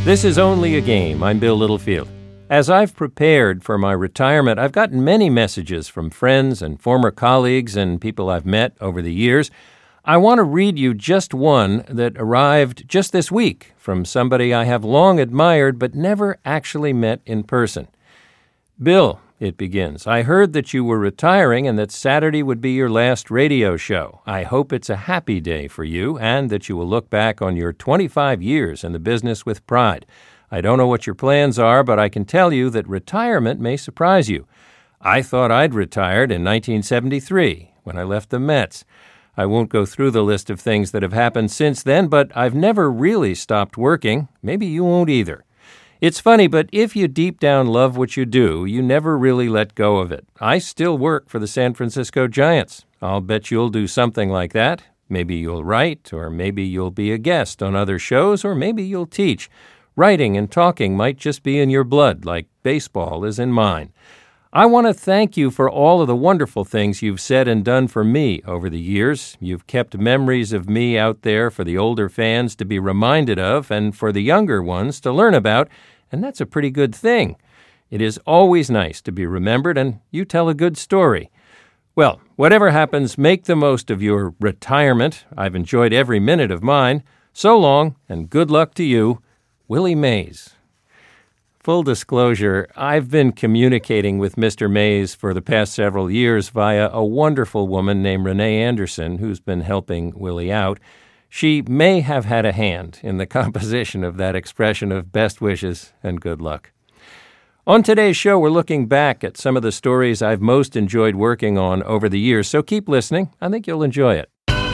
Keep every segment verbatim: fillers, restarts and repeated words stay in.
This is Only a Game. I'm Bill Littlefield. As I've prepared for my retirement, I've gotten many messages from friends and former colleagues and people I've met over the years. I want to read you just one that arrived just this week from somebody I have long admired but never actually met in person. Bill, it begins, I heard that you were retiring and that Saturday would be your last radio show. I hope it's a happy day for you and that you will look back on your twenty-five years in the business with pride. I don't know what your plans are, but I can tell you that retirement may surprise you. I thought I'd retired in nineteen seventy-three when I left the Mets. I won't go through the list of things that have happened since then, but I've never really stopped working. Maybe you won't either. It's funny, but if you deep down love what you do, you never really let go of it. I still work for the San Francisco Giants. I'll bet you'll do something like that. Maybe you'll write, or maybe you'll be a guest on other shows, or maybe you'll teach. Writing and talking might just be in your blood, like baseball is in mine. I want to thank you for all of the wonderful things you've said and done for me over the years. You've kept memories of me out there for the older fans to be reminded of and for the younger ones to learn about, and that's a pretty good thing. It is always nice to be remembered, and you tell a good story. Well, whatever happens, make the most of your retirement. I've enjoyed every minute of mine. So long, and good luck to you, Willie Mays. Full disclosure, I've been communicating with Mister Mays for the past several years via a wonderful woman named Renee Anderson, who's been helping Willie out. She may have had a hand in the composition of that expression of best wishes and good luck. On today's show, we're looking back at some of the stories I've most enjoyed working on over the years, so keep listening. I think you'll enjoy it.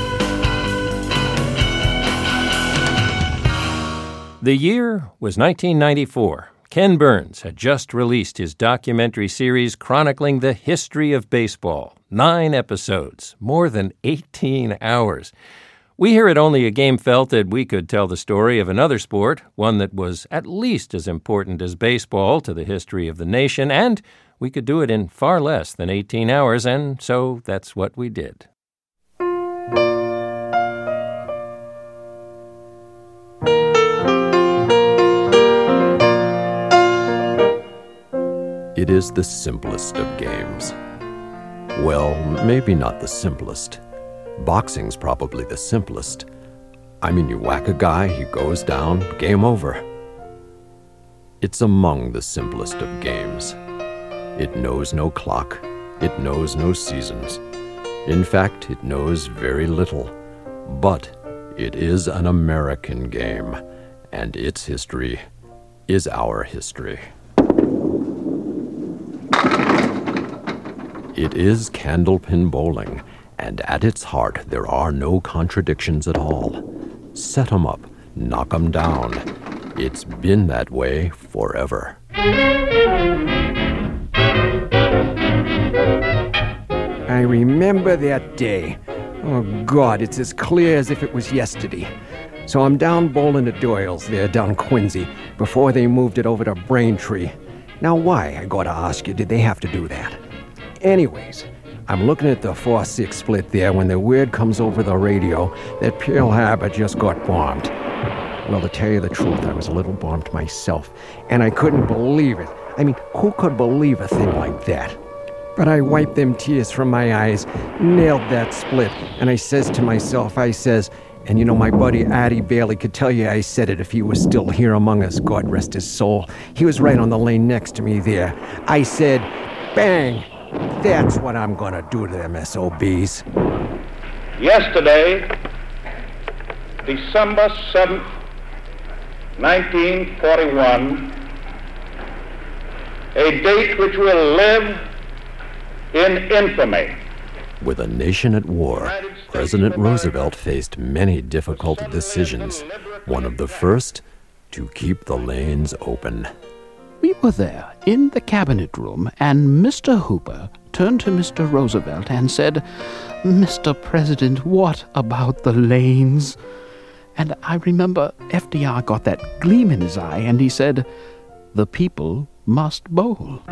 The year was nineteen ninety-four. Ken Burns had just released his documentary series chronicling the history of baseball. Nine episodes, more than eighteen hours. We here at Only a Game felt that we could tell the story of another sport, one that was at least as important as baseball to the history of the nation, and we could do it in far less than eighteen hours, and so that's what we did. It is the simplest of games. Well, maybe not the simplest. Boxing's probably the simplest. I mean, you whack a guy, he goes down, game over. It's among the simplest of games. It knows no clock. It knows no seasons. In fact, it knows very little. But it is an American game, and its history is our history. It is candlepin bowling, and at its heart there are no contradictions at all. Set 'em up, knock 'em down. It's been that way forever. I remember that day. Oh, God, it's as clear as if it was yesterday. So I'm down bowling at Doyle's there down Quincy before they moved it over to Braintree. Now, why, I gotta ask you, did they have to do that? Anyways, I'm looking at the four six split there when the word comes over the radio that Pearl Harbor just got bombed. Well, to tell you the truth, I was a little bummed myself, and I couldn't believe it. I mean, who could believe a thing like that? But I wiped them tears from my eyes, nailed that split, and I says to myself, I says, and you know, my buddy Addie Bailey could tell you I said it if he was still here among us, God rest his soul. He was right on the lane next to me there. I said, bang! That's what I'm gonna do to them S O Bs. Yesterday, December seventh, nineteen forty-one, a date which will live in infamy. With a nation at war, President Roosevelt faced many difficult decisions. One of the first, to keep the lanes open. We were there in the cabinet room, and Mister Hooper turned to Mister Roosevelt and said, Mister President, what about the lanes? And I remember F D R got that gleam in his eye, and he said, the people must bowl.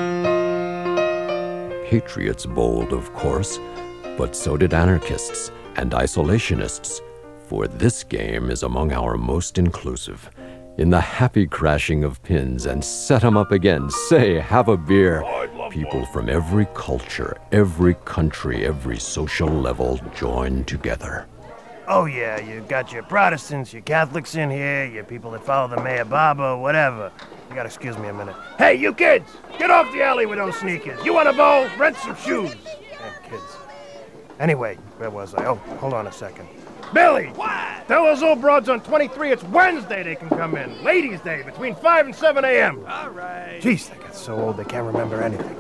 Patriots bowled, of course, but so did anarchists and isolationists, for this game is among our most inclusive. in the happy crashing of pins, and set 'em up again. Say, have a beer. People from every culture, every country, every social level join together. Oh, yeah, you got your Protestants, your Catholics in here, your people that follow the Mayor Baba, whatever. You gotta excuse me a minute. Hey, you kids! Get off the alley with those sneakers. You want a bowl? Rent some shoes. Damn kids. Anyway, where was I? Oh, hold on a second. Billy! What? Tell those old broads on twenty-three it's Wednesday they can come in. Ladies' Day, between five and seven a.m. All right. Jeez, they got so old they can't remember anything.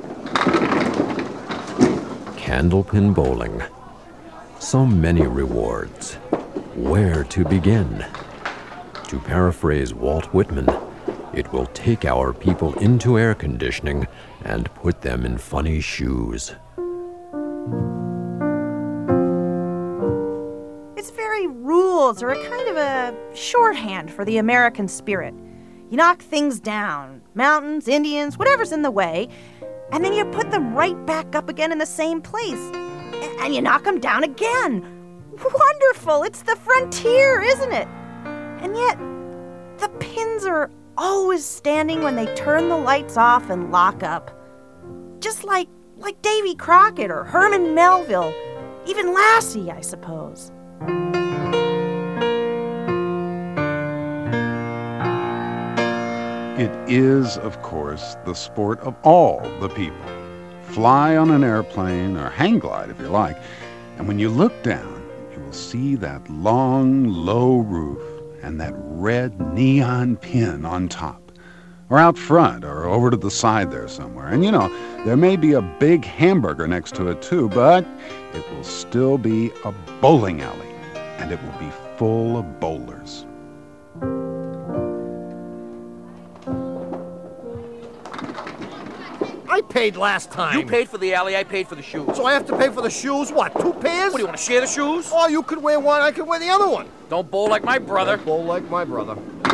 Candlepin bowling. So many rewards. Where to begin? To paraphrase Walt Whitman, it will take our people into air conditioning and put them in funny shoes. Its very rules are a kind of a shorthand for the American spirit. You knock things down, mountains, Indians, whatever's in the way, and then you put them right back up again in the same place. And you knock them down again. Wonderful! It's the frontier, isn't it? And yet, the pins are always standing when they turn the lights off and lock up. Just like, like Davy Crockett or Herman Melville, even Lassie, I suppose. It is, of course, the sport of all the people. Fly on an airplane or hang glide if you like, and when you look down, you will see that long, low roof and that red neon pin on top, or out front, or over to the side there somewhere. And you know, there may be a big hamburger next to it too, but it will still be a bowling alley, and it will be full of bowlers. I paid last time. You paid for the alley, I paid for the shoes. So I have to pay for the shoes? What, two pairs? What, do you want to share the shoes? Oh, you could wear one, I could wear the other one. Don't bowl like my brother. Don't bowl like my brother.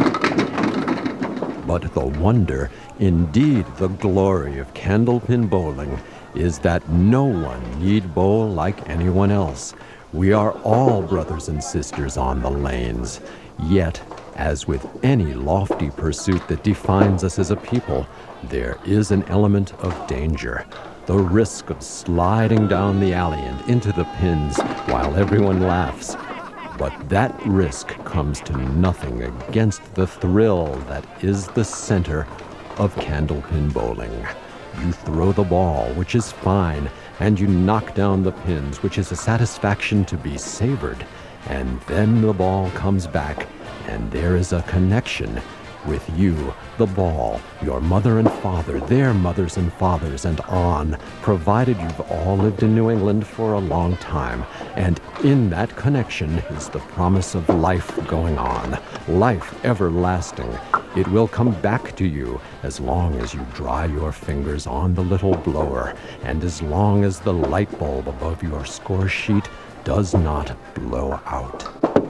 But the wonder, indeed the glory of candlepin bowling, is that no one need bowl like anyone else. We are all brothers and sisters on the lanes. Yet, as with any lofty pursuit that defines us as a people, there is an element of danger. The risk of sliding down the alley and into the pins while everyone laughs. But that risk comes to nothing against the thrill that is the center of candlepin bowling. You throw the ball, which is fine, and you knock down the pins, which is a satisfaction to be savored. And then the ball comes back, and there is a connection with you, the ball, your mother and father, their mothers and fathers, and on, provided you've all lived in New England for a long time. And in that connection is the promise of life going on, life everlasting. It will come back to you as long as you dry your fingers on the little blower, and as long as the light bulb above your score sheet does not blow out.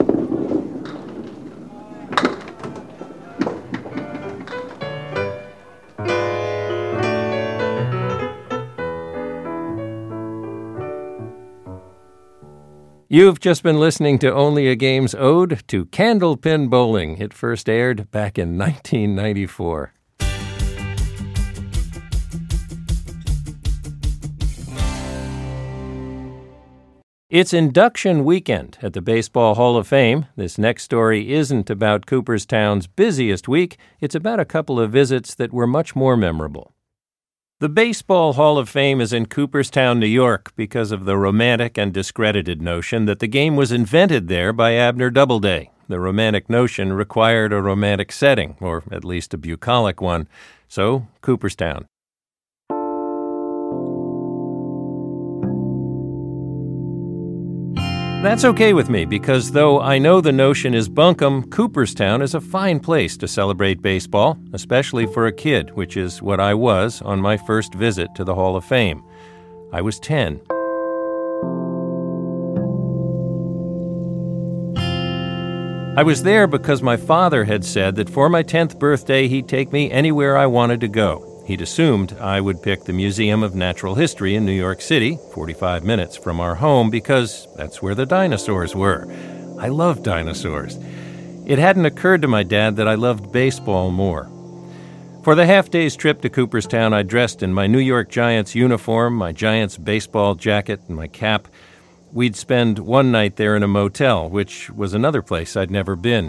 You've just been listening to Only a Game's Ode to Candlepin Bowling. It first aired back in nineteen ninety-four. It's induction weekend at the Baseball Hall of Fame. This next story isn't about Cooperstown's busiest week. It's about a couple of visits that were much more memorable. The Baseball Hall of Fame is in Cooperstown, New York, because of the romantic and discredited notion that the game was invented there by Abner Doubleday. The romantic notion required a romantic setting, or at least a bucolic one. So, Cooperstown. That's okay with me, because though I know the notion is bunkum, Cooperstown is a fine place to celebrate baseball, especially for a kid, which is what I was on my first visit to the Hall of Fame. I was ten. I was there because my father had said that for my tenth birthday he'd take me anywhere I wanted to go. He'd assumed I would pick the Museum of Natural History in New York City, forty-five minutes from our home, because that's where the dinosaurs were. I love dinosaurs. It hadn't occurred to my dad that I loved baseball more. For the half-day's trip to Cooperstown, I dressed in my New York Giants uniform, my Giants baseball jacket, and my cap. We'd spend one night there in a motel, which was another place I'd never been.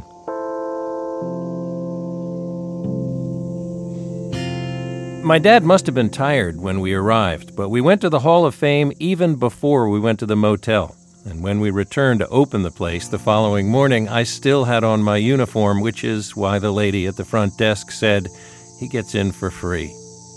My dad must have been tired when we arrived, but we went to the Hall of Fame even before we went to the motel. And when we returned to open the place the following morning, I still had on my uniform, which is why the lady at the front desk said, "He gets in for free."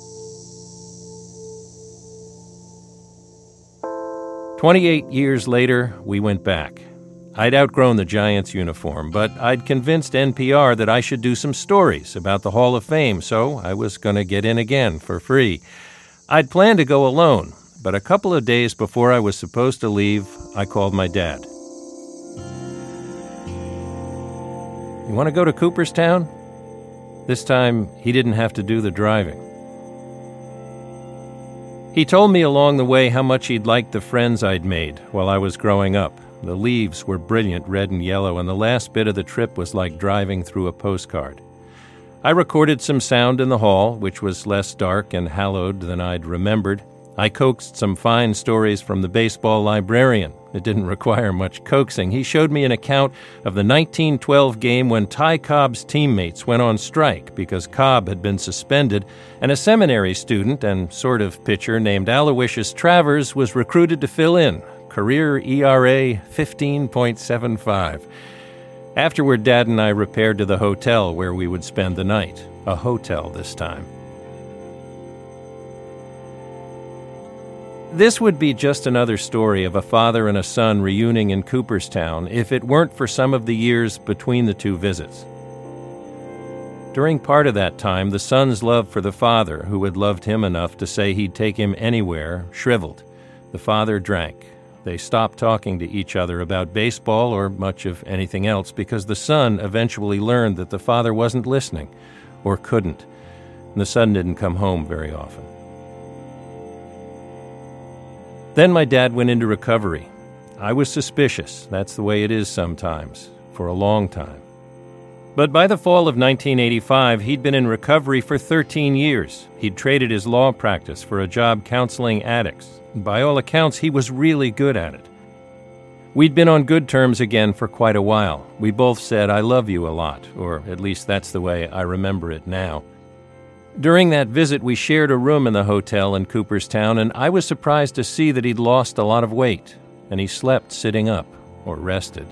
Twenty-eight years later, we went back. I'd outgrown the Giants uniform, but I'd convinced N P R that I should do some stories about the Hall of Fame, so I was going to get in again for free. I'd planned to go alone, but a couple of days before I was supposed to leave, I called my dad. "You want to go to Cooperstown?" This time, he didn't have to do the driving. He told me along the way how much he'd liked the friends I'd made while I was growing up. The leaves were brilliant red and yellow, and the last bit of the trip was like driving through a postcard. I recorded some sound in the hall, which was less dark and hallowed than I'd remembered. I coaxed some fine stories from the baseball librarian. It didn't require much coaxing. He showed me an account of the nineteen twelve game when Ty Cobb's teammates went on strike because Cobb had been suspended, and a seminary student and sort of pitcher named Aloysius Travers was recruited to fill in. Career E R A fifteen point seven five. Afterward, Dad and I repaired to the hotel where we would spend the night. A hotel this time. This would be just another story of a father and a son reuniting in Cooperstown if it weren't for some of the years between the two visits. During part of that time, the son's love for the father, who had loved him enough to say he'd take him anywhere, shriveled. The father drank. They stopped talking to each other about baseball or much of anything else because the son eventually learned that the father wasn't listening or couldn't, and the son didn't come home very often. Then my dad went into recovery. I was suspicious. That's the way it is sometimes, for a long time. But by the fall of nineteen eighty-five, he'd been in recovery for thirteen years. He'd traded his law practice for a job counseling addicts. By all accounts, he was really good at it. We'd been on good terms again for quite a while. We both said, "I love you" a lot, or at least that's the way I remember it now. During that visit, we shared a room in the hotel in Cooperstown, and I was surprised to see that he'd lost a lot of weight, and he slept sitting up, or rested.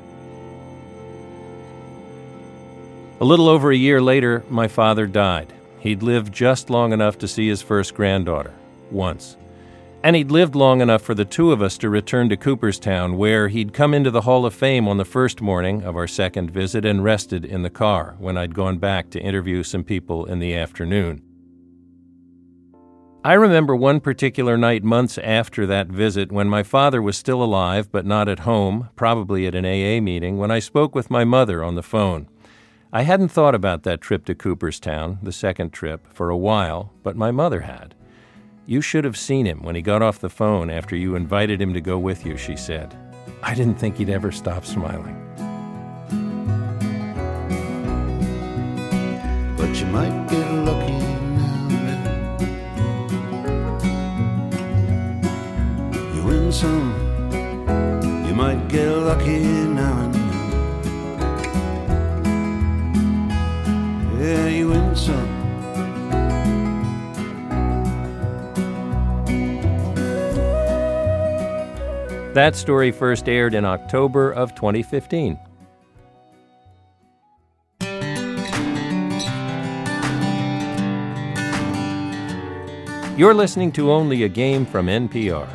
A little over a year later, my father died. He'd lived just long enough to see his first granddaughter, once. And he'd lived long enough for the two of us to return to Cooperstown, where he'd come into the Hall of Fame on the first morning of our second visit and rested in the car when I'd gone back to interview some people in the afternoon. I remember one particular night months after that visit when my father was still alive but not at home, probably at an A A meeting, when I spoke with my mother on the phone. I hadn't thought about that trip to Cooperstown, the second trip, for a while, but my mother had. "You should have seen him when he got off the phone after you invited him to go with you," she said. "I didn't think he'd ever stop smiling." But you might get lucky now and then. You win some, you might get lucky now and then. Yeah, you win some. That story first aired in October of twenty fifteen. You're listening to Only a Game from N P R.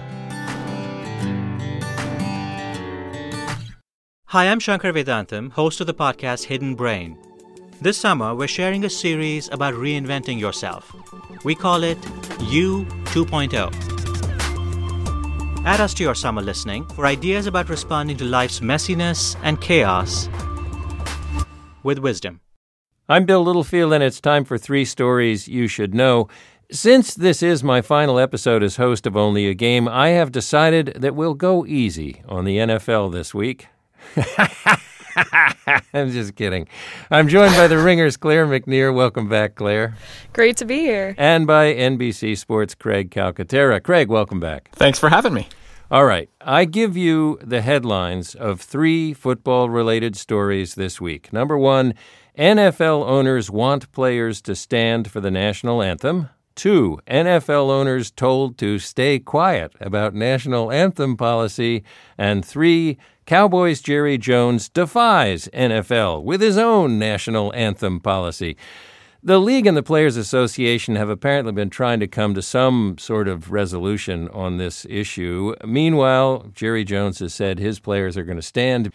Hi, I'm Shankar Vedantam, host of the podcast Hidden Brain. This summer, we're sharing a series about reinventing yourself. We call it You two point oh. Add us to your summer listening for ideas about responding to life's messiness and chaos with wisdom. I'm Bill Littlefield, and it's time for three stories you should know. Since this is my final episode as host of Only a Game, I have decided that we'll go easy on the N F L this week. I'm just kidding. I'm joined by the Ringer's Claire McNear. Welcome back, Claire. Great to be here. And by N B C Sports' Craig Calcaterra. Craig, welcome back. Thanks for having me. All right. I give you the headlines of three football-related stories this week. Number one, N F L owners want players to stand for the national anthem. Two, N F L owners told to stay quiet about national anthem policy. And three, Cowboys' Jerry Jones defies N F L with his own national anthem policy. The league and the Players Association have apparently been trying to come to some sort of resolution on this issue. Meanwhile, Jerry Jones has said his players are going to stand.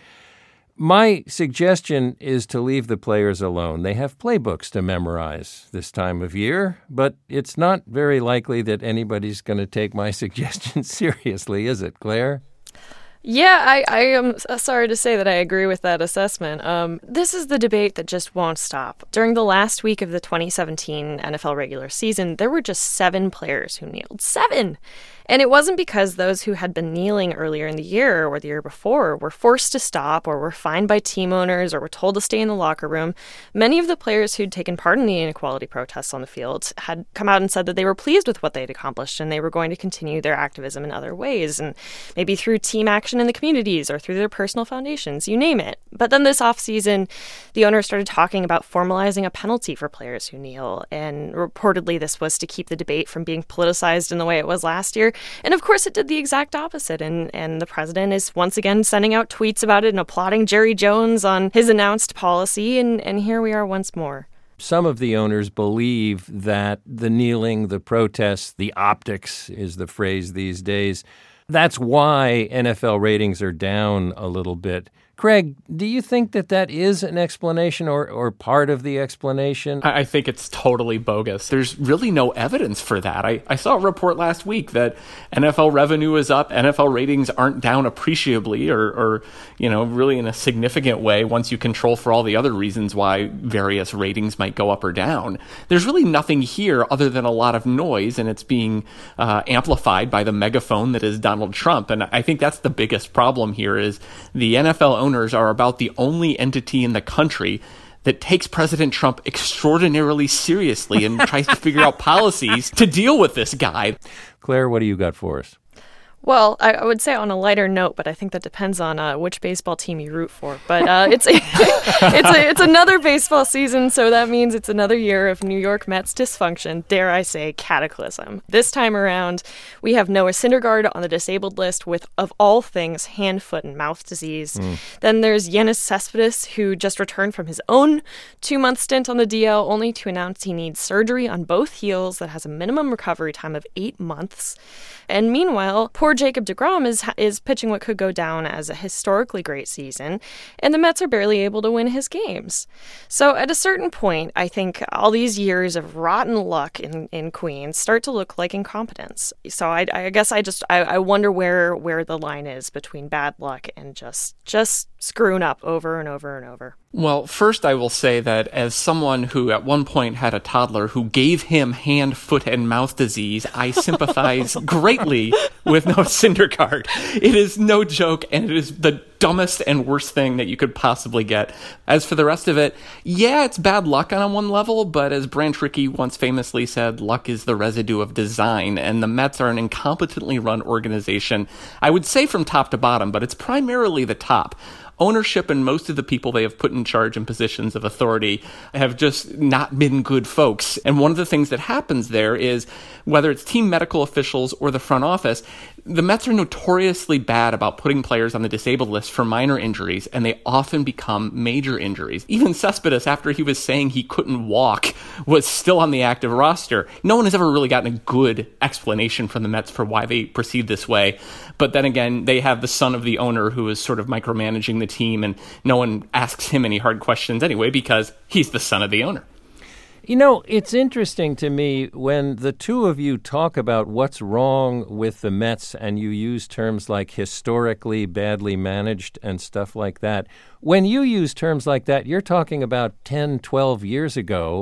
My suggestion is to leave the players alone. They have playbooks to memorize this time of year, but it's not very likely that anybody's going to take my suggestion seriously, is it, Claire? Yeah, I, I am sorry to say that I agree with that assessment. Um, this is the debate that just won't stop. During the last week of the twenty seventeen N F L regular season, there were just seven players who kneeled. Seven! And it wasn't because those who had been kneeling earlier in the year or the year before were forced to stop or were fined by team owners or were told to stay in the locker room. Many of the players who'd taken part in the inequality protests on the field had come out and said that they were pleased with what they'd accomplished and they were going to continue their activism in other ways, and maybe through team action in the communities or through their personal foundations, you name it. But then this offseason, the owner started talking about formalizing a penalty for players who kneel, and reportedly this was to keep the debate from being politicized in the way it was last year. And of course, it did the exact opposite. And, and the president is once again sending out tweets about it and applauding Jerry Jones on his announced policy. And, and here we are once more. Some of the owners believe that the kneeling, the protests, the optics is the phrase these days. That's why N F L ratings are down a little bit. Craig, do you think that that is an explanation or, or part of the explanation? I think it's totally bogus. There's really no evidence for that. I, I saw a report last week that N F L revenue is up, N F L ratings aren't down appreciably or, or, you know, really in a significant way once you control for all the other reasons why various ratings might go up or down. There's really nothing here other than a lot of noise, and it's being uh, amplified by the megaphone that is Donald Trump. And I think that's the biggest problem here is the N F L owners are about the only entity in the country that takes President Trump extraordinarily seriously and tries to figure out policies to deal with this guy. Claire, what do you got for us? Well, I, I would say on a lighter note, but I think that depends on uh, which baseball team you root for. But uh, it's it's a, it's another baseball season, so that means it's another year of New York Mets dysfunction, dare I say, cataclysm. This time around, we have Noah Syndergaard on the disabled list with, of all things, hand, foot, and mouth disease. Mm. Then there's Yoenis Cespedes, who just returned from his own two-month stint on the D L, only to announce he needs surgery on both heels that has a minimum recovery time of eight months. And meanwhile, poor Jacob deGrom is is pitching what could go down as a historically great season, and the Mets are barely able to win his games. So at a certain point, I think all these years of rotten luck in, in Queens start to look like incompetence. So I, I guess I just I, I wonder where where the line is between bad luck and just just screwing up over and over and over. Well, first I will say that as someone who at one point had a toddler who gave him hand, foot, and mouth disease, I sympathize greatly with Noah Syndergaard. It is no joke, and it is the dumbest and worst thing that you could possibly get. As for the rest of it, yeah, it's bad luck on one level, but as Branch Rickey once famously said, luck is the residue of design, and the Mets are an incompetently run organization, I would say from top to bottom, but it's primarily the top. Ownership and most of the people they have put in charge in positions of authority have just not been good folks. And one of the things that happens there is, whether it's team medical officials or the front office, the Mets are notoriously bad about putting players on the disabled list for minor injuries, and they often become major injuries. Even Cespedes, after he was saying he couldn't walk, was still on the active roster. No one has ever really gotten a good explanation from the Mets for why they proceed this way. But then again, they have the son of the owner who is sort of micromanaging the team, and no one asks him any hard questions anyway because he's the son of the owner. You know, it's interesting to me when the two of you talk about what's wrong with the Mets and you use terms like historically badly managed and stuff like that. When you use terms like that, you're talking about ten, twelve years ago.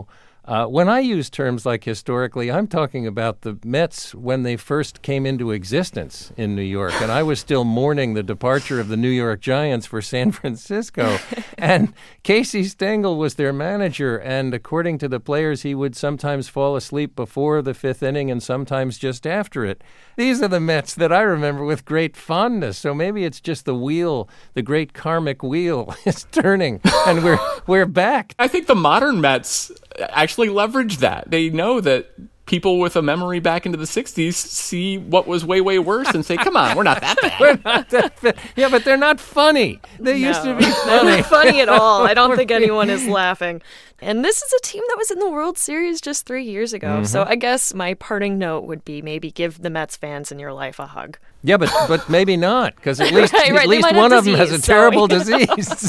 Uh, when I use terms like historically, I'm talking about the Mets when they first came into existence in New York, and I was still mourning the departure of the New York Giants for San Francisco. And Casey Stengel was their manager, and according to the players, he would sometimes fall asleep before the fifth inning and sometimes just after it. These are the Mets that I remember with great fondness. So maybe it's just the wheel, the great karmic wheel is turning, and we're we're back. I think the modern Mets actually leverage that. They know that people with a memory back into the sixties see what was way, way worse and say, come on, we're not that bad. We're not that bad. Yeah, but they're not funny. They No, used to be funny. They're not funny at all. I don't think anyone is laughing. And this is a team that was in the World Series just three years ago. Mm-hmm. So I guess my parting note would be maybe give the Mets fans in your life a hug. Yeah, but but maybe not, because at least Right, right, at they least might have one of them has a disease, so, terrible you know. disease.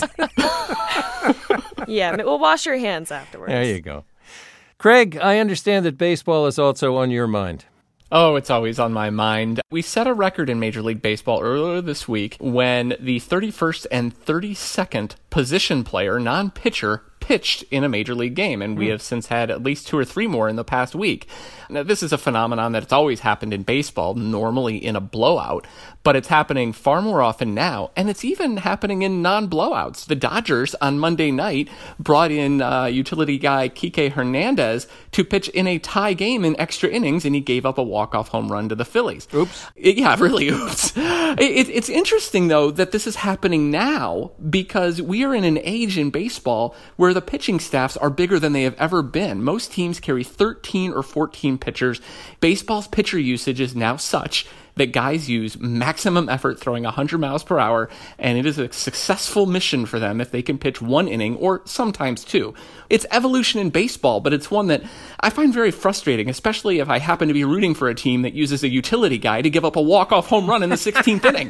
Yeah, we'll wash your hands afterwards. There you go. Craig, I understand that baseball is also on your mind. Oh, it's always on my mind. We set a record in Major League Baseball earlier this week when the thirty-first and thirty-second position player, non-pitcher, pitched in a Major League game, and we have since had at least two or three more in the past week. Now, this is a phenomenon that it's always happened in baseball, normally in a blowout, but it's happening far more often now, and it's even happening in non-blowouts. The Dodgers on Monday night brought in uh, utility guy Kike Hernandez to pitch in a tie game in extra innings, and he gave up a walk-off home run to the Phillies. Oops. It, yeah, really oops. It, it's interesting, though, that this is happening now because we are in an age in baseball where the pitching staffs are bigger than they have ever been. Most teams carry thirteen or fourteen pitchers. Baseball's pitcher usage is now such that guys use maximum effort throwing one hundred miles per hour, and it is a successful mission for them if they can pitch one inning or sometimes two. It's evolution in baseball, but it's one that I find very frustrating, especially if I happen to be rooting for a team that uses a utility guy to give up a walk-off home run in the sixteenth inning.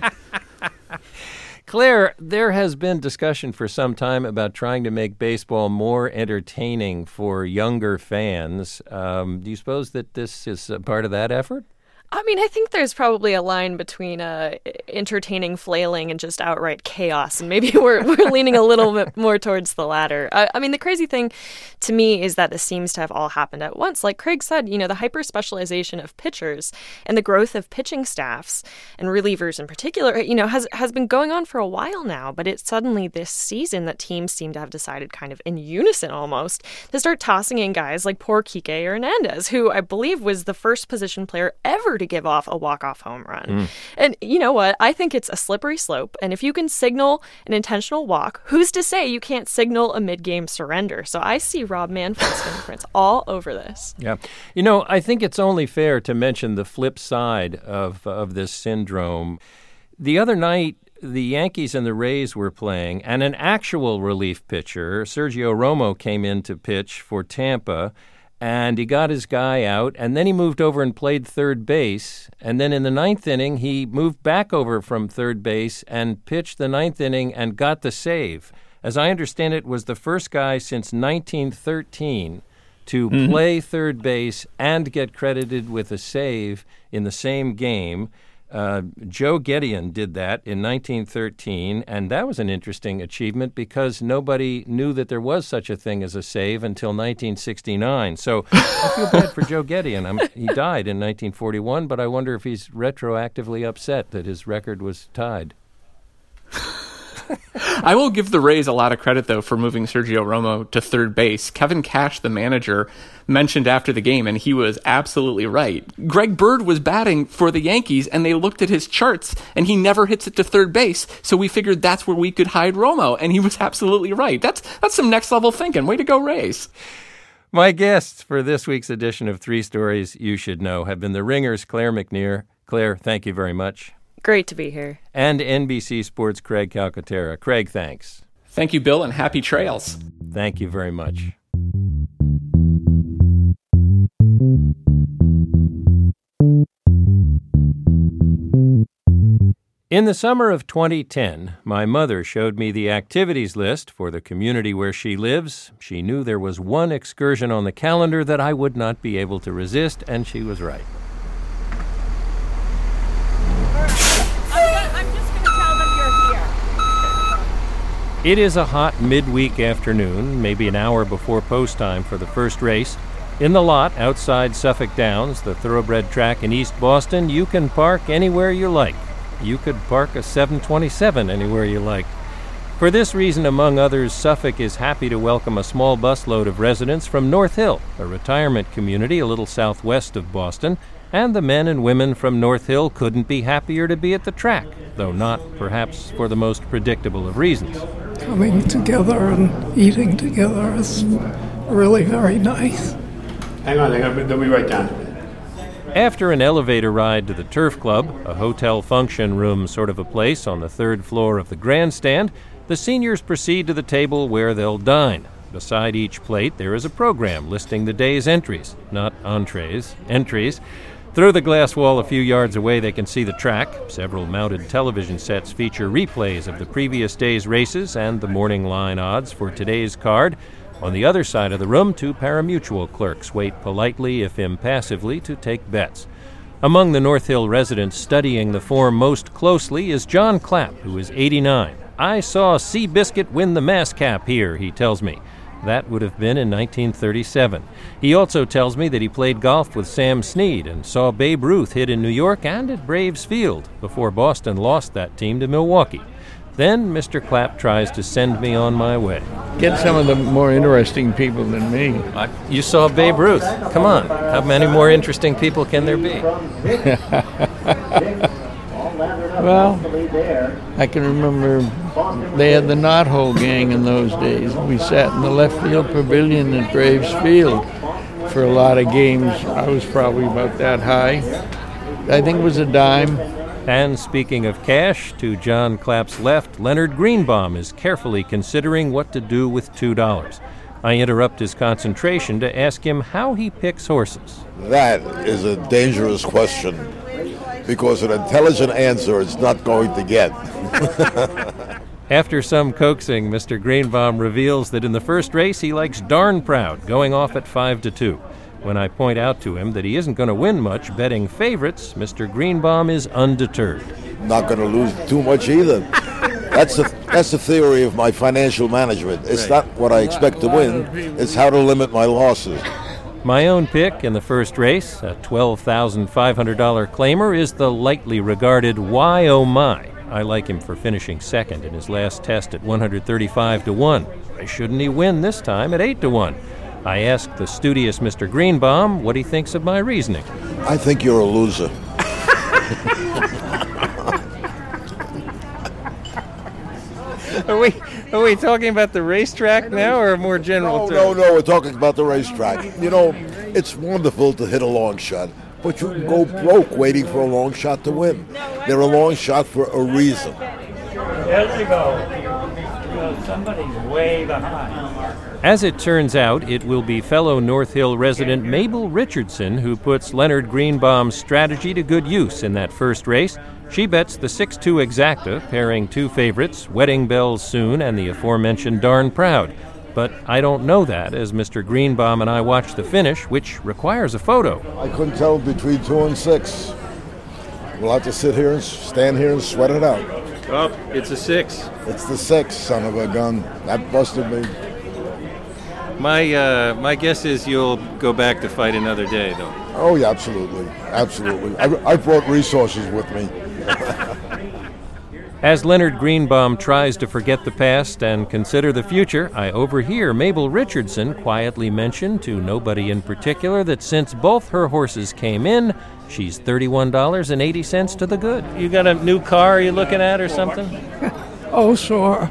Claire, there has been discussion for some time about trying to make baseball more entertaining for younger fans. Um, do you suppose that this is a part of that effort? I mean, I think there's probably a line between uh, entertaining flailing and just outright chaos, and maybe we're we're leaning a little bit more towards the latter. I, I mean, the crazy thing to me is that this seems to have all happened at once. Like Craig said, you know, the hyper-specialization of pitchers and the growth of pitching staffs and relievers in particular, you know, has, has been going on for a while now, but it's suddenly this season that teams seem to have decided kind of in unison almost to start tossing in guys like poor Kike Hernandez, who I believe was the first position player ever to give off a walk-off home run. Mm. And you know what? I think it's a slippery slope. And if you can signal an intentional walk, who's to say you can't signal a mid-game surrender? So I see Rob Manfred's fingerprints all over this. Yeah. You know, I think it's only fair to mention the flip side of, of this syndrome. The other night, the Yankees and the Rays were playing, and an actual relief pitcher, Sergio Romo, came in to pitch for Tampa. And he got his guy out, and then he moved over and played third base. And then in the ninth inning, he moved back over from third base and pitched the ninth inning and got the save. As I understand it, was the first guy since nineteen thirteen to mm-hmm. play third base and get credited with a save in the same game. Uh, Joe Gedeon did that in nineteen thirteen, and that was an interesting achievement because nobody knew that there was such a thing as a save until nineteen sixty-nine. So I feel bad for Joe Gedeon. I'm, he died in nineteen forty-one, but I wonder if he's retroactively upset that his record was tied. I will give the Rays a lot of credit, though, for moving Sergio Romo to third base. Kevin Cash, the manager, mentioned after the game, and he was absolutely right. Greg Bird was batting for the Yankees, and they looked at his charts, and he never hits it to third base, so we figured that's where we could hide Romo, and he was absolutely right. That's, that's some next-level thinking. Way to go, Rays. My guests for this week's edition of Three Stories You Should Know have been the Ringer's Claire McNear. Claire, thank you very much. Great to be here. And N B C Sports' Craig Calcaterra. Craig, thanks. Thank you, Bill, and happy trails. Thank you very much. In the summer of twenty ten, my mother showed me the activities list for the community where she lives. She knew there was one excursion on the calendar that I would not be able to resist, and she was right. I'm just going to tell them you're here. It is a hot midweek afternoon, maybe an hour before post time for the first race. In the lot outside Suffolk Downs, the thoroughbred track in East Boston, you can park anywhere you like. You could park a seven twenty-seven anywhere you like. For this reason, among others, Suffolk is happy to welcome a small busload of residents from North Hill, a retirement community a little southwest of Boston, and the men and women from North Hill couldn't be happier to be at the track, though not, perhaps, for the most predictable of reasons. Coming together and eating together is really very nice. Hang on, hang on, they'll be right down. After an elevator ride to the Turf Club, a hotel function room sort of a place on the third floor of the grandstand, the seniors proceed to the table where they'll dine. Beside each plate, there is a program listing the day's entries, not entrees, entries. Through the glass wall a few yards away, they can see the track. Several mounted television sets feature replays of the previous day's races and the morning line odds for today's card. On the other side of the room, two pari-mutuel clerks wait politely, if impassively, to take bets. Among the North Hill residents studying the form most closely is John Clapp, who is eighty-nine. I saw Seabiscuit win the Mass Cap here, he tells me. That would have been in nineteen thirty-seven. He also tells me that he played golf with Sam Snead and saw Babe Ruth hit in New York and at Braves Field before Boston lost that team to Milwaukee. Then Mister Clapp tries to send me on my way. Get some of the more interesting people than me. Uh, you saw Babe Ruth. Come on. How many more interesting people can there be? Well, I can remember they had the Knothole gang in those days. We sat in the left field pavilion at Braves Field for a lot of games. I was probably about that high. I think it was a dime. And speaking of cash, to John Clapp's left, Leonard Greenbaum is carefully considering what to do with two dollars. I interrupt his concentration to ask him how he picks horses. That is a dangerous question, because an intelligent answer it's not going to get. After some coaxing, Mister Greenbaum reveals that in the first race he likes Darn Proud, going off at five to two. When I point out to him that he isn't going to win much betting favorites, Mister Greenbaum is undeterred. Not going to lose too much either. That's the that's the theory of my financial management. It's right. Not what I expect to win, it's how to limit my losses. My own pick in the first race, a twelve thousand five hundred dollars claimer, is the lightly regarded Why Oh My. I like him for finishing second in his last test at one hundred thirty-five to one. Why shouldn't he win this time at eight to one? I asked the studious Mister Greenbaum what he thinks of my reasoning. I think you're a loser. Are we are we talking about the racetrack now, or a more general no, term? No, no, we're talking about the racetrack. You know, it's wonderful to hit a long shot, but you can go broke waiting for a long shot to win. They're a long shot for a reason. There you go. Somebody's way behind. As it turns out, it will be fellow North Hill resident Mabel Richardson who puts Leonard Greenbaum's strategy to good use in that first race. She bets the six two exacta, pairing two favorites, Wedding Bells Soon and the aforementioned Darn Proud. But I don't know that as Mister Greenbaum and I watch the finish, which requires a photo. I couldn't tell between two and six. We'll have to sit here and stand here and sweat it out. Oh, it's a six. It's the six, son of a gun. That busted me. My uh, my guess is you'll go back to fight another day, though. Oh, yeah, absolutely. Absolutely. I, I brought resources with me. As Leonard Greenbaum tries to forget the past and consider the future, I overhear Mabel Richardson quietly mention to nobody in particular that since both her horses came in, she's thirty-one dollars and eighty cents to the good. You got a new car you're looking at or something? Oh, sure.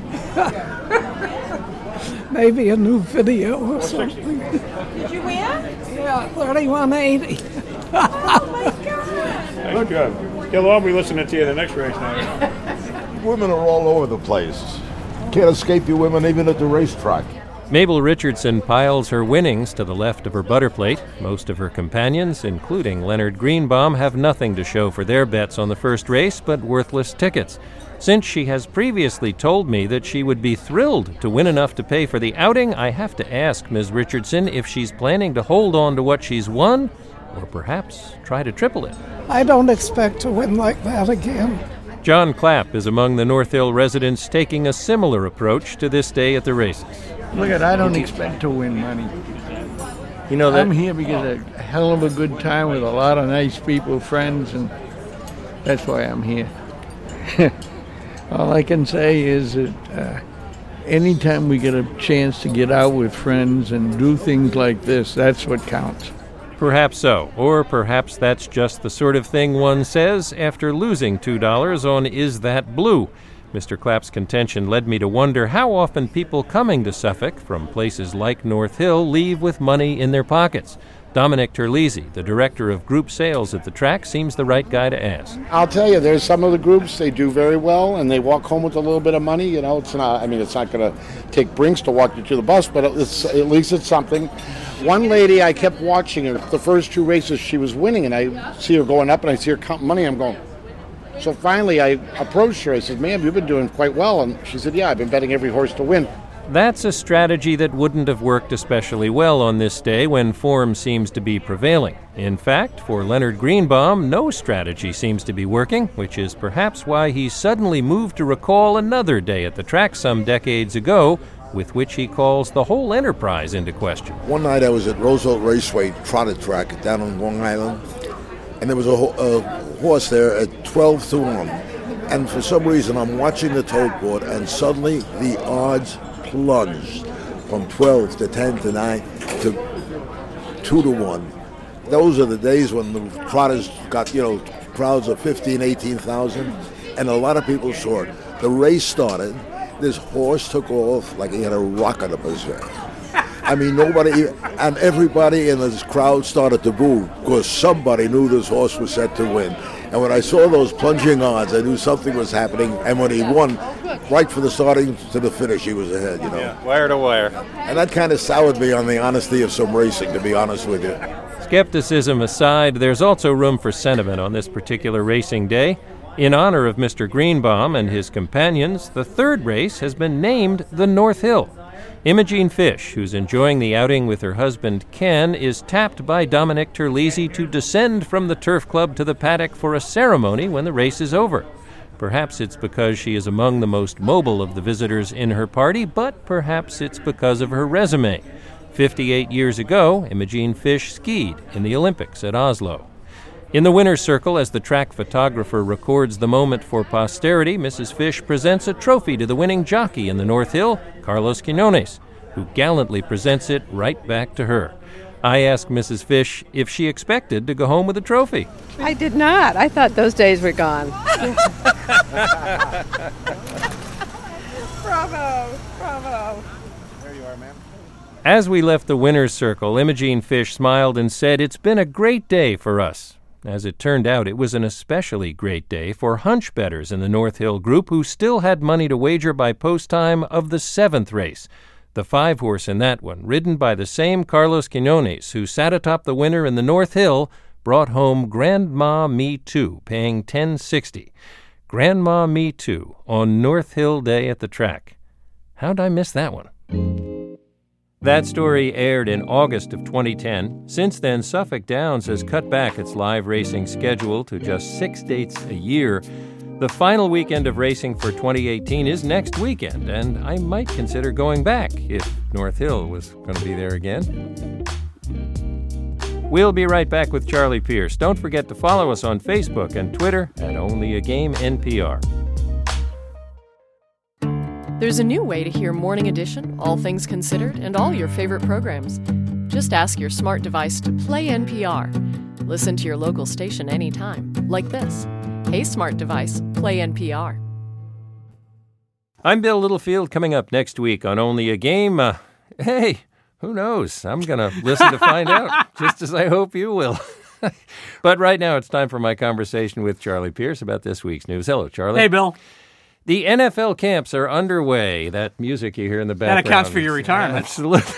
Maybe a new video or something. Did you win? Yeah, thirty-one eighty. Oh, my God. Look good. He'll all be listening to you the next race now. Women are all over the place. Can't escape you women even at the racetrack. Mabel Richardson piles her winnings to the left of her butter plate. Most of her companions, including Leonard Greenbaum, have nothing to show for their bets on the first race but worthless tickets. Since she has previously told me that she would be thrilled to win enough to pay for the outing, I have to ask Miz Richardson if she's planning to hold on to what she's won, or perhaps try to triple it. I don't expect to win like that again. John Clapp is among the North Hill residents taking a similar approach to this day at the races. Look at, I don't expect to win money. You know that I'm here because of a hell of a good time with a lot of nice people, friends, and that's why I'm here. All I can say is that uh, anytime we get a chance to get out with friends and do things like this, that's what counts. Perhaps so, or perhaps that's just the sort of thing one says after losing two dollars on Is That Blue? Mister Clapp's contention led me to wonder how often people coming to Suffolk from places like North Hill leave with money in their pockets. Dominic Terlizzi, the director of group sales at the track, seems the right guy to ask. I'll tell you, there's some of the groups, they do very well, and they walk home with a little bit of money. You know, it's not, I mean, it's not going to take Brinks to walk you to the bus, but it's, at least it's something. One lady, I kept watching her. The first two races she was winning, and I see her going up, and I see her counting money. I'm going. So finally, I approached her. I said, ma'am, you've been doing quite well. And she said, yeah, I've been betting every horse to win. That's a strategy that wouldn't have worked especially well on this day when form seems to be prevailing. In fact, for Leonard Greenbaum, no strategy seems to be working, which is perhaps why he suddenly moved to recall another day at the track some decades ago, with which he calls the whole enterprise into question. One night I was at Roosevelt Raceway Trotter Track down on Long Island, and there was a, ho- a horse there at twelve to one. And for some reason, I'm watching the tote board, and suddenly the odds plunged from twelve to ten to nine to two to one. Those are the days when the trotters got, you know, crowds of fifteen, eighteen thousand, and a lot of people saw it. The race started. This horse took off like he had a rocket up his head. I mean, nobody, and everybody in this crowd started to boo because somebody knew this horse was set to win. And when I saw those plunging odds, I knew something was happening. And when he won, right from the starting to the finish, he was ahead, you know. Yeah, wire to wire. And that kind of soured me on the honesty of some racing, to be honest with you. Skepticism aside, there's also room for sentiment on this particular racing day. In honor of Mister Greenbaum and his companions, the third race has been named the North Hill. Imogene Fish, who's enjoying the outing with her husband Ken, is tapped by Dominic Terlizzi to descend from the turf club to the paddock for a ceremony when the race is over. Perhaps it's because she is among the most mobile of the visitors in her party, but perhaps it's because of her resume. fifty-eight years ago, Imogene Fish skied in the Olympics at Oslo. In the winner's circle, as the track photographer records the moment for posterity, Missus Fish presents a trophy to the winning jockey in the North Hill, Carlos Quinones, who gallantly presents it right back to her. I asked Missus Fish if she expected to go home with a trophy. I did not. I thought those days were gone. Bravo! Bravo! There you are, ma'am. As we left the winner's circle, Imogene Fish smiled and said, "It's been a great day for us." As it turned out, it was an especially great day for hunch bettors in the North Hill group who still had money to wager by post time of the seventh race. The five-horse in that one, ridden by the same Carlos Quinones, who sat atop the winner in the North Hill, brought home Grandma Me Too, paying ten sixty. Grandma Me Too on North Hill Day at the track. How'd I miss that one? That story aired in August of twenty ten. Since then, Suffolk Downs has cut back its live racing schedule to just six dates a year. The final weekend of racing for twenty eighteen is next weekend, and I might consider going back if North Hill was going to be there again. We'll be right back with Charlie Pierce. Don't forget to follow us on Facebook and Twitter at Only a Game N P R. There's a new way to hear Morning Edition, All Things Considered, and all your favorite programs. Just ask your smart device to play N P R. Listen to your local station anytime, like this. Hey, smart device, play N P R. I'm Bill Littlefield. Coming up next week on Only a Game. Uh, hey, who knows? I'm going to listen to find out, just as I hope you will. But right now, it's time for my conversation with Charlie Pierce about this week's news. Hello, Charlie. Hey, Bill. The N F L camps are underway. That music you hear in the background. That accounts for your retirement. Absolutely.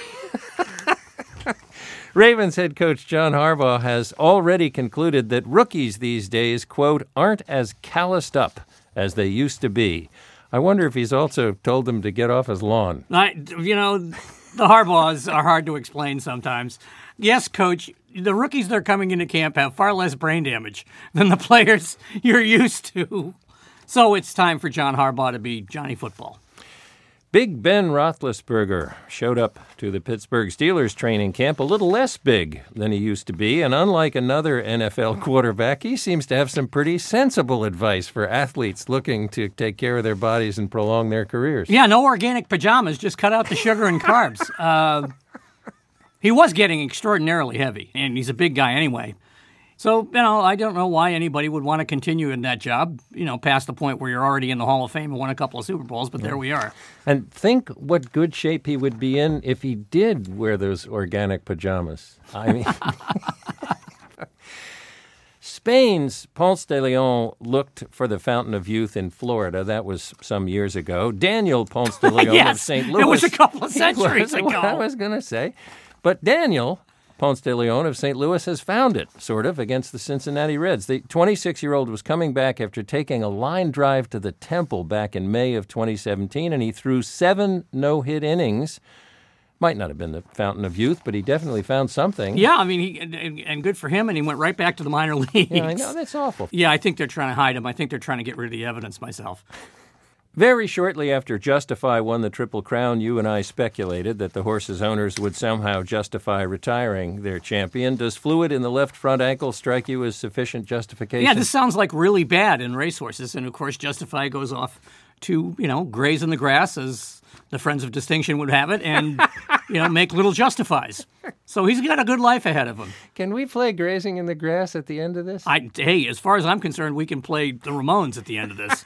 Ravens head coach John Harbaugh has already concluded that rookies these days, quote, aren't as calloused up as they used to be. I wonder if he's also told them to get off his lawn. I, you know, the Harbaughs are hard to explain sometimes. Yes, Coach, the rookies that are coming into camp have far less brain damage than the players you're used to. So it's time for John Harbaugh to be Johnny Football. Big Ben Roethlisberger showed up to the Pittsburgh Steelers training camp a little less big than he used to be, and unlike another N F L quarterback, he seems to have some pretty sensible advice for athletes looking to take care of their bodies and prolong their careers. Yeah, no organic pajamas, just cut out the sugar and carbs. Uh, he was getting extraordinarily heavy, and he's a big guy anyway. So, you know, I don't know why anybody would want to continue in that job, you know, past the point where you're already in the Hall of Fame and won a couple of Super Bowls, but there we are. And think what good shape he would be in if he did wear those organic pajamas. I mean, Spain's Ponce de Leon looked for the Fountain of Youth in Florida. That was some years ago. Daniel Ponce de Leon yes, of Saint Louis. It was a couple of centuries was ago. What I was going to say. But Daniel Ponce de Leon of Saint Louis has found it, sort of, against the Cincinnati Reds. The twenty-six-year-old was coming back after taking a line drive to the Temple back in May of twenty seventeen, and he threw seven no-hit innings. Might not have been the Fountain of Youth, but he definitely found something. Yeah, I mean, he, and, and good for him, and he went right back to the minor leagues. Yeah, I know, that's awful. Yeah, I think they're trying to hide him. I think they're trying to get rid of the evidence myself. Very shortly after Justify won the Triple Crown, you and I speculated that the horse's owners would somehow justify retiring their champion. Does fluid in the left front ankle strike you as sufficient justification? Yeah, this sounds like really bad in racehorses. And, of course, Justify goes off to, you know, graze in the grass, as the Friends of Distinction would have it, and, you know, make little Justifies. So he's got a good life ahead of him. Can we play Grazing in the Grass at the end of this? I, hey, as far as I'm concerned, we can play the Ramones at the end of this.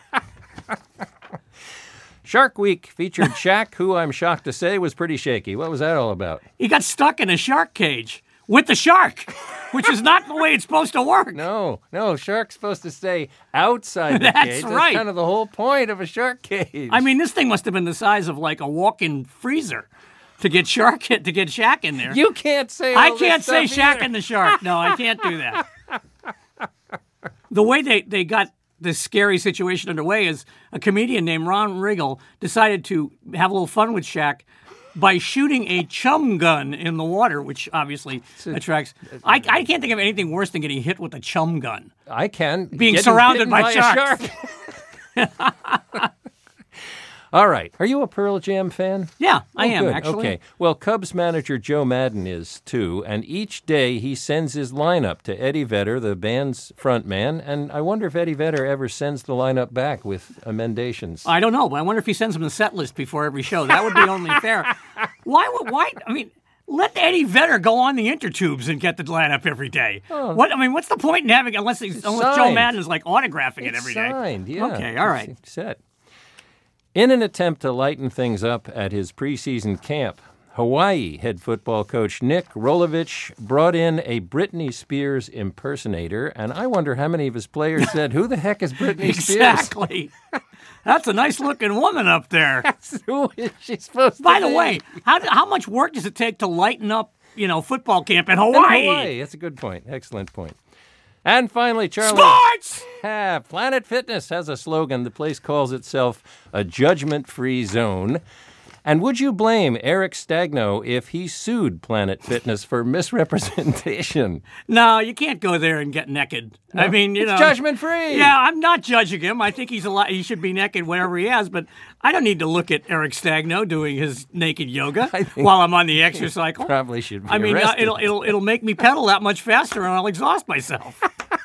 Shark Week featured Shaq, who I'm shocked to say was pretty shaky. What was that all about? He got stuck in a shark cage with the shark, which is not the way it's supposed to work. No, no, shark's supposed to stay outside the That's cage. right. That's kind of the whole point of a shark cage. I mean, this thing must have been the size of like a walk-in freezer to get shark to get Shaq in there. You can't say all I this can't say stuff Shaq either. and the shark. No, I can't do that. The way they, they got this scary situation underway is a comedian named Ron Riggle decided to have a little fun with Shaq by shooting a chum gun in the water, which obviously attracts... I, I can't think of anything worse than getting hit with a chum gun. I can. Being Getting surrounded bitten by, by a sharks. shark. All right. Are you a Pearl Jam fan? Yeah, I Oh, am, good. actually. Okay. Well, Cubs manager Joe Madden is, too, and each day he sends his lineup to Eddie Vedder, the band's frontman, and I wonder if Eddie Vedder ever sends the lineup back with emendations. I don't know, but I wonder if he sends him the set list before every show. That would be only fair. Why would... Why? I mean... Let Eddie Vedder go on the intertubes and get the lineup every day. Oh. What I mean, what's the point in having unless he's, unless Joe signed. Madden is like autographing it It's every day? signed, yeah. Okay, all right. It's set. In an attempt to lighten things up at his preseason camp, Hawaii head football coach Nick Rolovich brought in a Britney Spears impersonator, and I wonder how many of his players said, "Who the heck is Britney Exactly. That's a nice-looking woman up there. Spears? Who is she supposed to By be?" the way, how how much work does it take to lighten up, you know, football camp in In Hawaii? Hawaii. That's a good point. Excellent point. And finally, Charlie. Sports! Ah, Planet Fitness has a slogan. The place calls itself a judgment-free zone. And would you blame Eric Stagno if he sued Planet Fitness for misrepresentation? No, you can't go there and get naked. I No, mean, you it's know, judgment-free. Yeah, I'm not judging him. I think he's a lot. He should be naked whenever he has. But I don't need to look at Eric Stagno doing his naked yoga while I'm on the exercycle. Probably should be I mean, uh, arrested. it'll it'll it'll make me pedal that much faster, and I'll exhaust myself.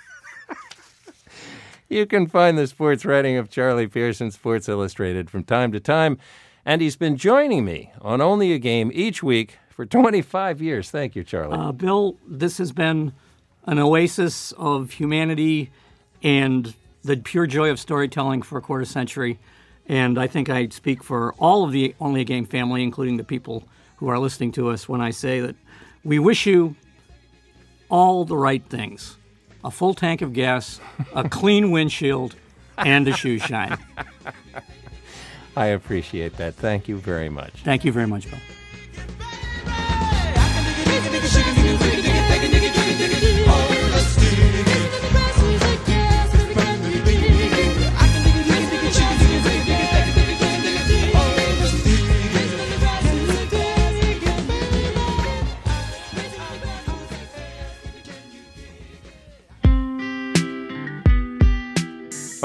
You can find the sports writing of Charlie Pearson, Sports Illustrated, from time to time. And he's been joining me on Only a Game each week for twenty-five years. Thank you, Charlie. Uh, Bill, this has been an oasis of humanity and the pure joy of storytelling for a quarter century. And I think I speak for all of the Only a Game family, including the people who are listening to us, when I say that we wish you all the right things. A full tank of gas, a clean windshield, and a shoe shine. I appreciate that. Thank you very much. Thank you very much, Bill.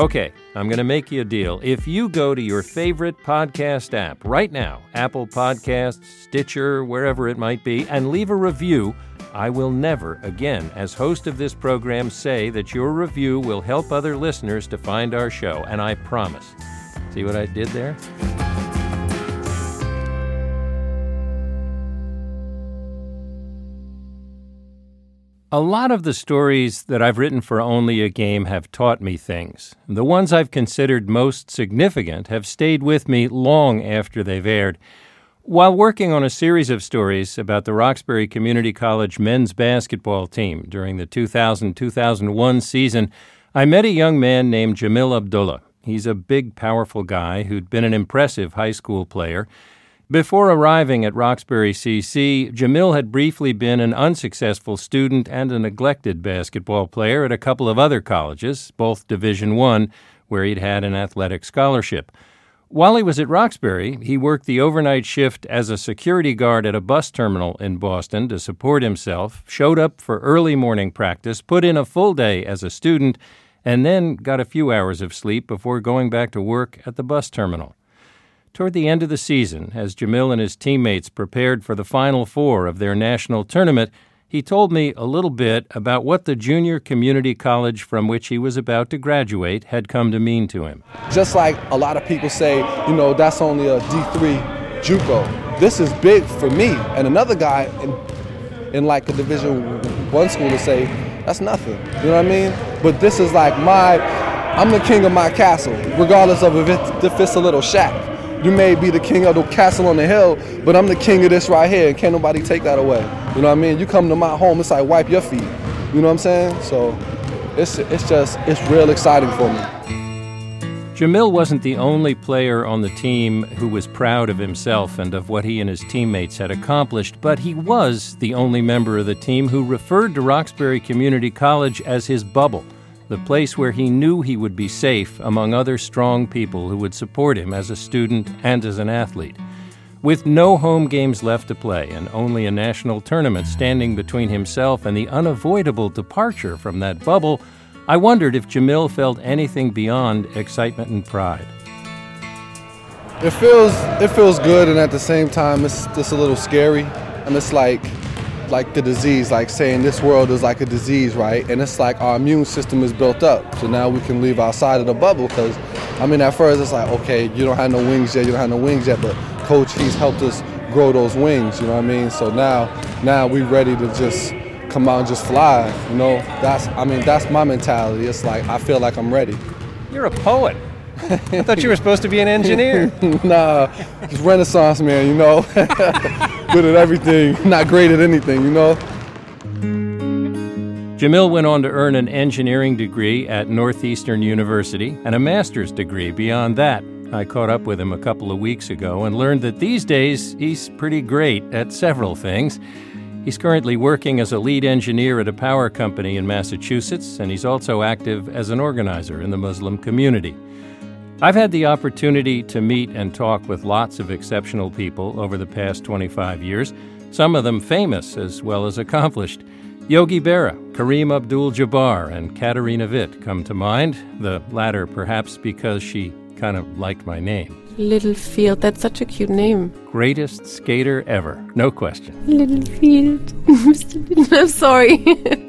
Okay, I'm going to make you a deal. If you go to your favorite podcast app right now, Apple Podcasts, Stitcher, wherever it might be, and leave a review, I will never again, as host of this program, say that your review will help other listeners to find our show, and I promise. See what I did there? A lot of the stories that I've written for Only a Game have taught me things. The ones I've considered most significant have stayed with me long after they've aired. While working on a series of stories about the Roxbury Community College men's basketball team during the two thousand two thousand one season, I met a young man named Jamil Abdullah. He's a big, powerful guy who'd been an impressive high school player. Before arriving at Roxbury C C, Jamil had briefly been an unsuccessful student and a neglected basketball player at a couple of other colleges, both Division I, where he'd had an athletic scholarship. While he was at Roxbury, he worked the overnight shift as a security guard at a bus terminal in Boston to support himself, showed up for early morning practice, put in a full day as a student, and then got a few hours of sleep before going back to work at the bus terminal. Toward the end of the season, as Jamil and his teammates prepared for the Final Four of their national tournament, he told me a little bit about what the junior community college from which he was about to graduate had come to mean to him. Just like a lot of people say, you know, that's only a D three JUCO. This is big for me. And another guy in, in like a Division One school to say, that's nothing. You know what I mean? But this is like my, I'm the king of my castle, regardless of if it's, if it's a little shack. You may be the king of the castle on the hill, but I'm the king of this right here, and can't nobody take that away. You know what I mean? You come to my home, it's like wipe your feet. You know what I'm saying? So it's it's just, it's real exciting for me. Jamil wasn't the only player on the team who was proud of himself and of what he and his teammates had accomplished, but he was the only member of the team who referred to Roxbury Community College as his bubble, the place where he knew he would be safe among other strong people who would support him as a student and as an athlete. With no home games left to play and only a national tournament standing between himself and the unavoidable departure from that bubble, I wondered if Jamil felt anything beyond excitement and pride. It feels it feels good, and at the same time, it's just a little scary. And it's like like the disease, like saying this world is like a disease, right? And it's like our immune system is built up, so now we can leave outside of the bubble. Because I mean, at first it's like, okay, you don't have no wings yet, you don't have no wings yet, but Coach, he's helped us grow those wings, you know what I mean? So now, now we ready to just come out and just fly, you know? That's, I mean, that's my mentality. It's like, I feel like I'm ready. You're a poet. I thought you were supposed to be an engineer. Nah, just Renaissance man, you know? Good at everything, not great at anything, you know? Jamil went on to earn an engineering degree at Northeastern University and a master's degree beyond that. I caught up with him a couple of weeks ago and learned that these days he's pretty great at several things. He's currently working as a lead engineer at a power company in Massachusetts, and he's also active as an organizer in the Muslim community. I've had the opportunity to meet and talk with lots of exceptional people over the past twenty-five years, some of them famous as well as accomplished. Yogi Berra, Kareem Abdul-Jabbar, and Katarina Witt come to mind, the latter perhaps because she kind of liked my name. Littlefield, that's such a cute name. Greatest skater ever, no question. Littlefield. I'm sorry.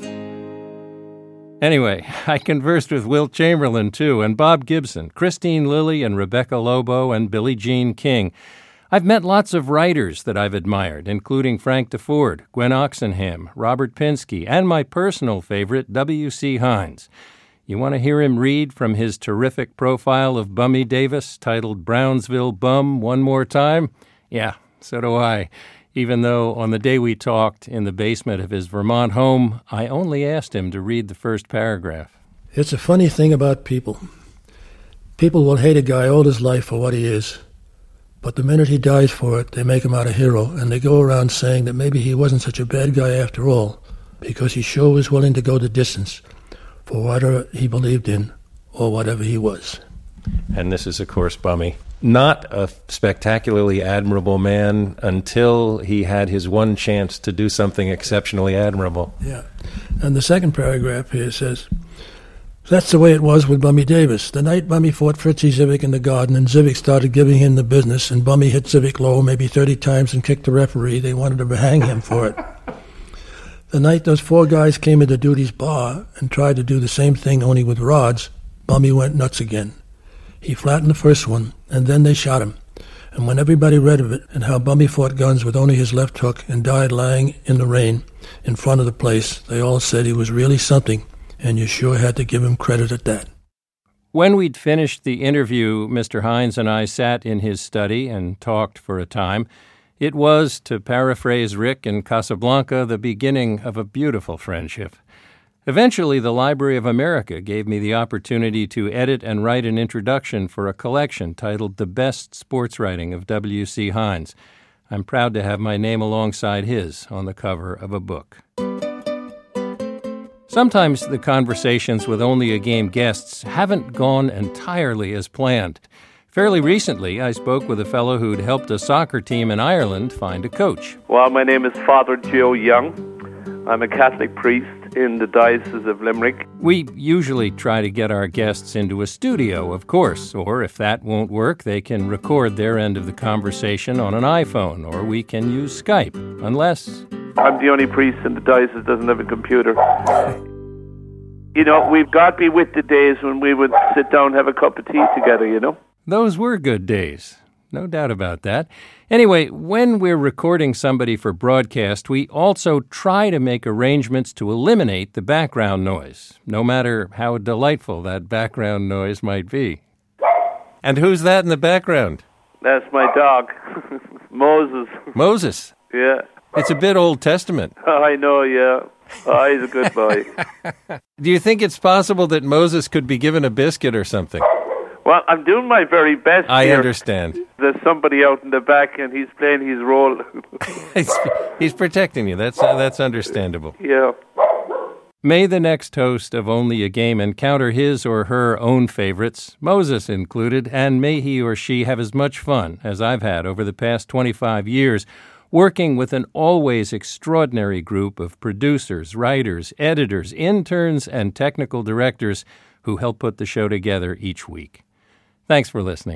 Anyway, I conversed with Wilt Chamberlain, too, and Bob Gibson, Christine Lilly, and Rebecca Lobo, and Billie Jean King. I've met lots of writers that I've admired, including Frank DeFord, Gwen Oxenham, Robert Pinsky, and my personal favorite, W C Hines. You want to hear him read from his terrific profile of Bummy Davis, titled Brownsville Bum, one more time? Yeah, so do I. Even though on the day we talked in the basement of his Vermont home, I only asked him to read the first paragraph. It's a funny thing about people. People will hate a guy all his life for what he is. But the minute he dies for it, they make him out a hero, and they go around saying that maybe he wasn't such a bad guy after all, because he sure was willing to go the distance for whatever he believed in or whatever he was. And this is, of course, Bummy. Not a spectacularly admirable man until he had his one chance to do something exceptionally admirable. Yeah. And the second paragraph here says, That's the way it was with Bummy Davis. The night Bummy fought Fritzy Zivik in the garden and Zivik started giving him the business and Bummy hit Zivik low maybe thirty times and kicked the referee, they wanted to hang him for it. The night those four guys came into Duty's bar and tried to do the same thing only with rods, Bummy went nuts again. He flattened the first one, and then they shot him. And when everybody read of it and how Bummy fought guns with only his left hook and died lying in the rain in front of the place, they all said he was really something, and you sure had to give him credit at that. When we'd finished the interview, Mister Hines and I sat in his study and talked for a time. It was, to paraphrase Rick in Casablanca, the beginning of a beautiful friendship. Eventually, the Library of America gave me the opportunity to edit and write an introduction for a collection titled The Best Sports Writing of W C. Hines. I'm proud to have my name alongside his on the cover of a book. Sometimes the conversations with Only a Game guests haven't gone entirely as planned. Fairly recently, I spoke with a fellow who'd helped a soccer team in Ireland find a coach. Well, my name is Father Joe Young. I'm a Catholic priest in the Diocese of Limerick. We usually try to get our guests into a studio, of course, or if that won't work, they can record their end of the conversation on an iPhone, or we can use Skype, unless... I'm the only priest in the diocese that doesn't have a computer. You know, we've got to be with the days when we would sit down and have a cup of tea together, you know? Those were good days. No doubt about that. Anyway, when we're recording somebody for broadcast, we also try to make arrangements to eliminate the background noise, no matter how delightful that background noise might be. And who's that in the background? That's my dog, Moses. Moses? Yeah. It's a bit Old Testament. I know, yeah. Oh, he's a good boy. Do you think it's possible that Moses could be given a biscuit or something? Well, I'm doing my very best I here. understand. There's somebody out in the back, and he's playing his role. he's, he's protecting you. That's uh, that's understandable. Yeah. May the next host of Only a Game encounter his or her own favorites, Moses included, and may he or she have as much fun as I've had over the past twenty-five years, working with an always extraordinary group of producers, writers, editors, interns, and technical directors who help put the show together each week. Thanks for listening.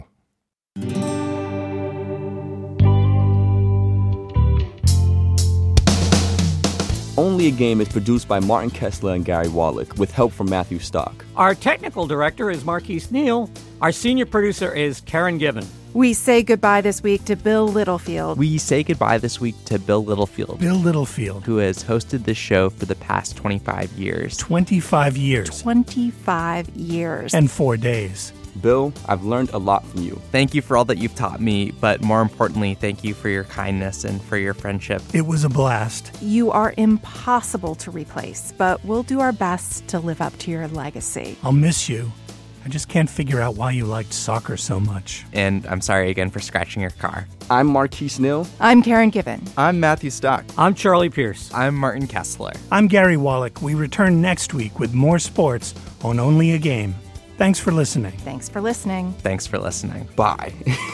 Only a Game is produced by Martin Kessler and Gary Wallach, with help from Matthew Stock. Our technical director is Marquise Neal. Our senior producer is Karen Gibbon. We say goodbye this week to Bill Littlefield. We say goodbye this week to Bill Littlefield. Bill Littlefield. Who has hosted this show for the past twenty-five years. twenty-five years. twenty-five years. And four days. Bill, I've learned a lot from you. Thank you for all that you've taught me, but more importantly, thank you for your kindness and for your friendship. It was a blast. You are impossible to replace, but we'll do our best to live up to your legacy. I'll miss you. I just can't figure out why you liked soccer so much. And I'm sorry again for scratching your car. I'm Marquise Neal. I'm Karen Gibbon. I'm Matthew Stock. I'm Charlie Pierce. I'm Martin Kessler. I'm Gary Wallach. We return next week with more sports on Only a Game. Thanks for listening. Thanks for listening. Thanks for listening. Bye.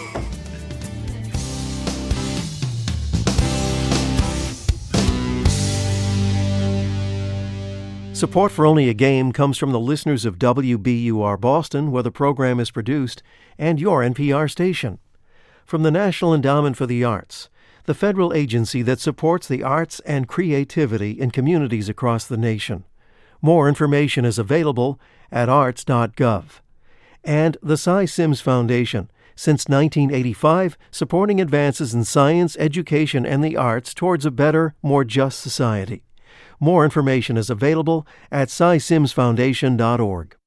Support for Only a Game comes from the listeners of W B U R Boston, where the program is produced, and your N P R station. From the National Endowment for the Arts, the federal agency that supports the arts and creativity in communities across the nation. More information is available at arts dot gov. And the Cy Sims Foundation, since nineteen eighty-five, supporting advances in science, education, and the arts towards a better, more just society. More information is available at cy sims foundation dot org.